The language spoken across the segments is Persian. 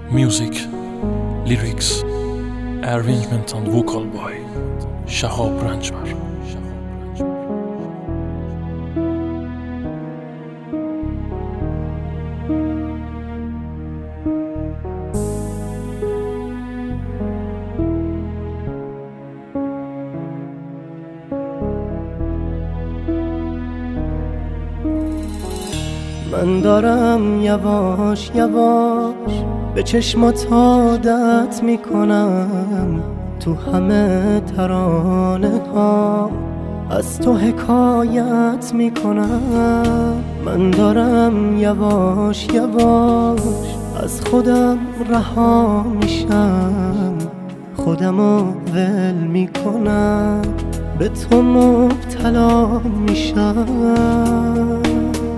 Music, lyrics, arrangement and vocal by Shahab Ranjbar. من دارم یواش یواش به چشمات عادت میکنم، تو همه ترانه ها از تو حکایت میکنم. من دارم یواش یواش از خودم رها میشم، خودمو ول میکنم، به تو مبتلا میشم.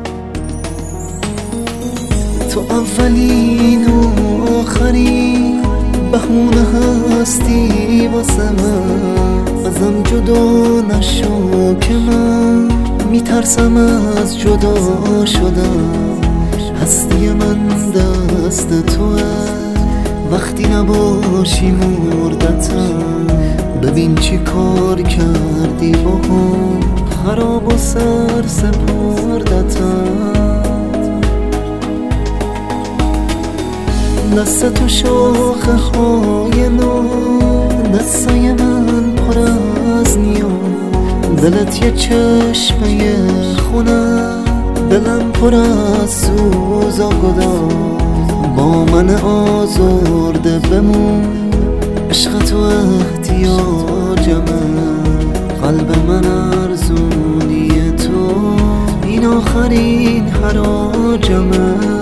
تو اولین و آخرین بهونه هستی واسه من، ازم جدا نشو که من میترسم از جدا شدن. هستی من دست توه، وقتی نباشی مردتم. ببین چی کار کردی با هم، خراب و سر سپردتم. دست تو شاخه های نو، دستای من پر از نیام. دلت یه چشمه خونه، دلم پر از سوز و گداز. با من آزرده بمون، عشق تو احتیاجمه. قلب من ارزونی تو، این آخرین حراجمه.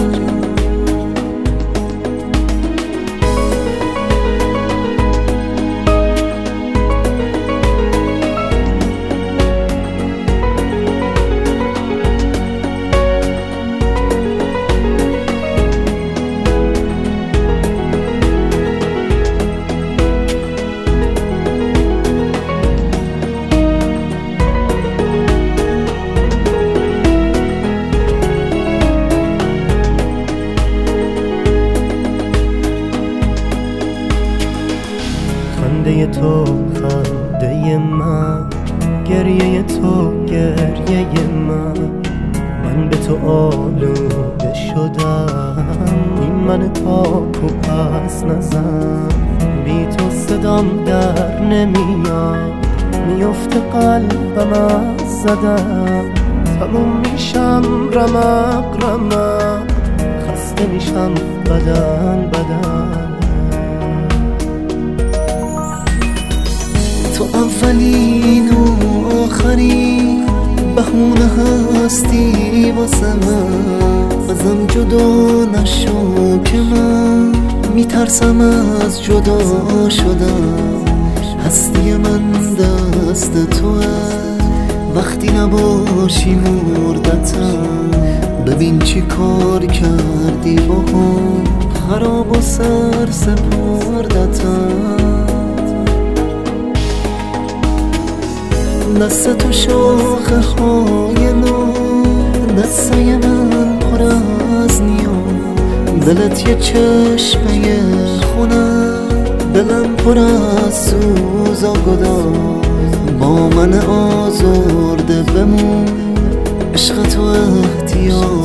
خنده تو خنده من، گریه تو گریه من. من به تو آلوده شدم، این من پاک و پس نزن. بی تو صدام در نمیاد، میفته قلبم از زدم. تموم میشم رمق رمق، خسته میشم بدن بدن. تو اولین و آخرین بهونه هستی واسه من، ازم جدا نشو که من میترسم از جدا شدن. هستی من دست توه، وقتی نباشی مردتم. ببین چی کار کردی با هم، خراب و سر سپردتم. دست تو شاخه های نو، دستای من پر از نیام. دلت یه چشمه خونه، دلم پر از سوز و گداز. با من آزرده بمون، عشق تو احتیاج